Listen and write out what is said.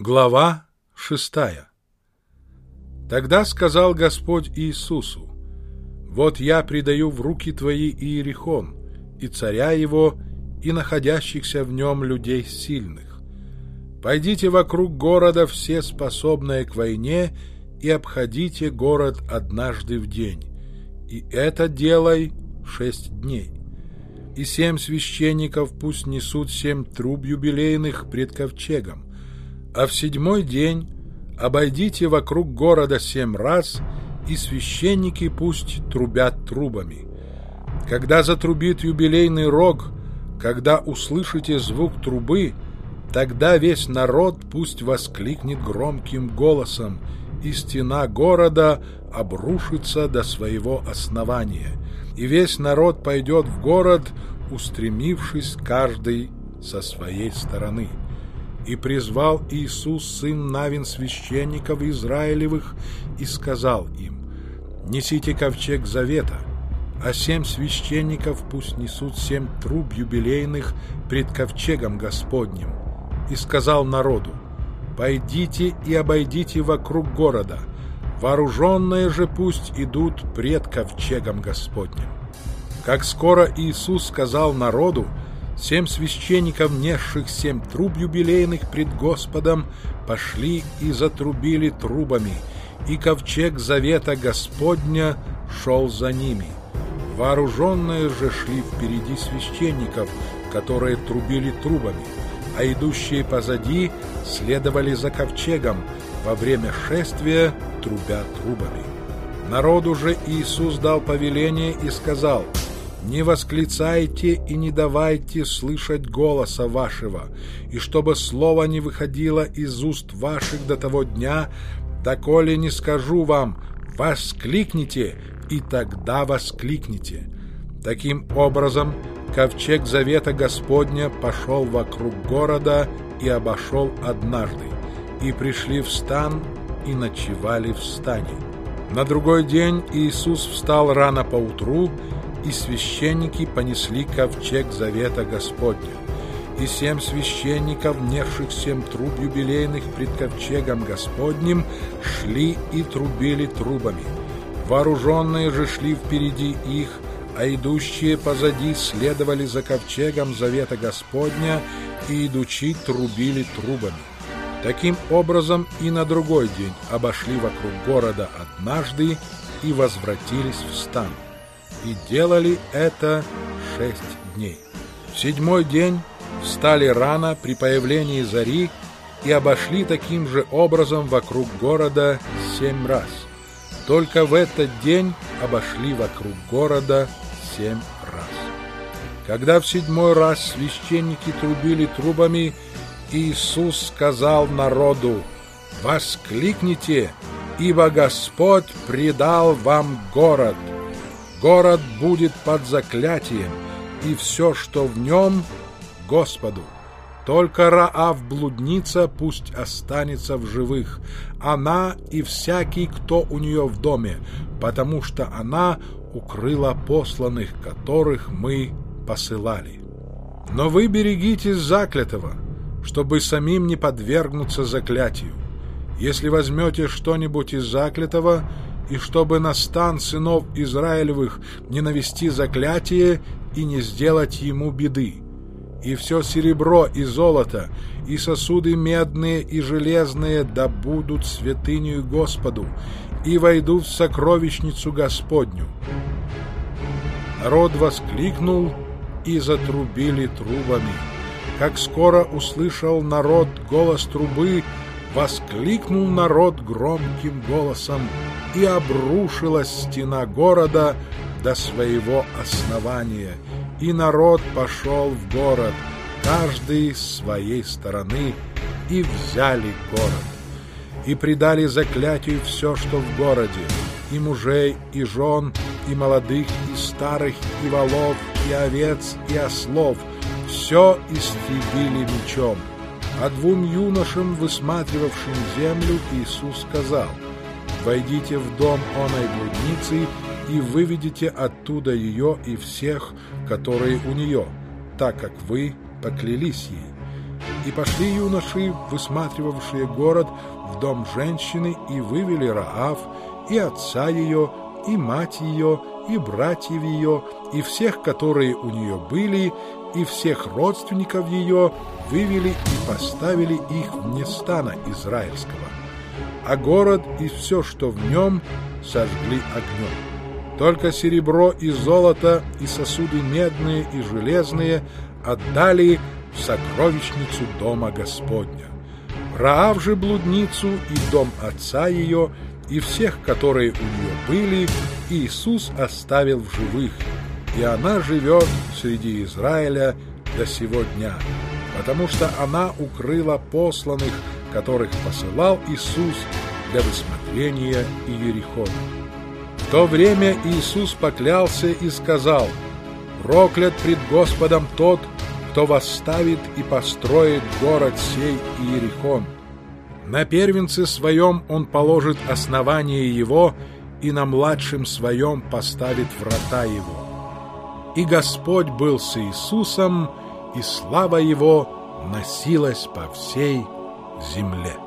Глава 6. Тогда сказал Господь Иисусу: «Вот я предаю в руки твои Иерихон, и царя его, и находящихся в нем людей сильных. Пойдите вокруг города все способные к войне, и обходите город однажды в день, и это делай 6 дней. И 7 священников пусть несут 7 труб юбилейных пред ковчегом, а в 7-й день обойдите вокруг города 7 раз, и священники пусть трубят трубами. Когда затрубит юбилейный рог, когда услышите звук трубы, тогда весь народ пусть воскликнет громким голосом, и стена города обрушится до своего основания, и весь народ пойдет в город, устремившись каждый со своей стороны». И призвал Иисус, сын Навин, священников Израилевых, и сказал им: «Несите ковчег завета, а 7 священников пусть несут 7 труб юбилейных пред ковчегом Господним». И сказал народу: «Пойдите и обойдите вокруг города, вооруженные же пусть идут пред ковчегом Господним». Как скоро Иисус сказал народу, 7 священников, несших 7 труб юбилейных пред Господом, пошли и затрубили трубами, и ковчег завета Господня шел за ними. Вооруженные же шли впереди священников, которые трубили трубами, а идущие позади следовали за ковчегом во время шествия, трубя трубами. Народу же Иисус дал повеление и сказал: «Не восклицайте и не давайте слышать голоса вашего, и чтобы слово не выходило из уст ваших до того дня, доколе не скажу вам: воскликните, и тогда воскликните». Таким образом, ковчег завета Господня пошел вокруг города и обошел однажды, и пришли в стан и ночевали в стане. На другой день Иисус встал рано поутру, и священники понесли ковчег завета Господня. И 7 священников, несших 7 труб юбилейных пред ковчегом Господним, шли и трубили трубами. Вооруженные же шли впереди их, а идущие позади следовали за ковчегом завета Господня, и идучи трубили трубами. Таким образом и на другой день обошли вокруг города однажды и возвратились в стан. И делали это 6 дней. В 7-й день встали рано при появлении зари и обошли таким же образом вокруг города 7 раз. Только в этот день обошли вокруг города 7 раз. Когда в 7-й раз священники трубили трубами, Иисус сказал народу: «Воскликните, ибо Господь предал вам город. Город будет под заклятием, и все, что в нем, Господу. Только Раав, блудница, пусть останется в живых, она и всякий, кто у нее в доме, потому что она укрыла посланных, которых мы посылали. Но вы берегитесь заклятого, чтобы самим не подвергнуться заклятию. Если возьмете что-нибудь из заклятого, и чтобы на стан сынов Израилевых не навести заклятие и не сделать ему беды. И все серебро и золото, и сосуды медные и железные да будут святынею Господу, и войдут в сокровищницу Господню». Народ воскликнул и затрубили трубами. Как скоро услышал народ голос трубы, воскликнул народ громким голосом, и обрушилась стена города до своего основания, и народ пошел в город, каждый с своей стороны, и взяли город. И предали заклятию все, что в городе, и мужей, и жен, и молодых, и старых, и волов, и овец, и ослов, все истребили мечом. А 2 юношам, высматривавшим землю, Иисус сказал: «Войдите в дом оной блудницы и выведите оттуда ее и всех, которые у нее, так как вы поклялись ей». И пошли юноши, высматривавшие город, в дом женщины, и вывели Раав, и отца ее, и мать ее, и братьев ее, и всех, которые у нее были, и всех родственников ее вывели и поставили их вне стана израильского. А город и все, что в нем, сожгли огнем. Только серебро и золото, и сосуды медные и железные отдали в сокровищницу дома Господня. Раав же блудницу и дом отца ее, и всех, которые у нее были, Иисус оставил в живых, и она живет среди Израиля до сего дня, потому что она укрыла посланных, которых посылал Иисус для высмотрения Иерихона. В то время Иисус поклялся и сказал: «Проклят пред Господом тот, кто восставит и построит город сей Иерихон. На первенце своем он положит основание его, и на младшем своем поставит врата его». И Господь был с Иисусом, и слава его носилась по всей земле.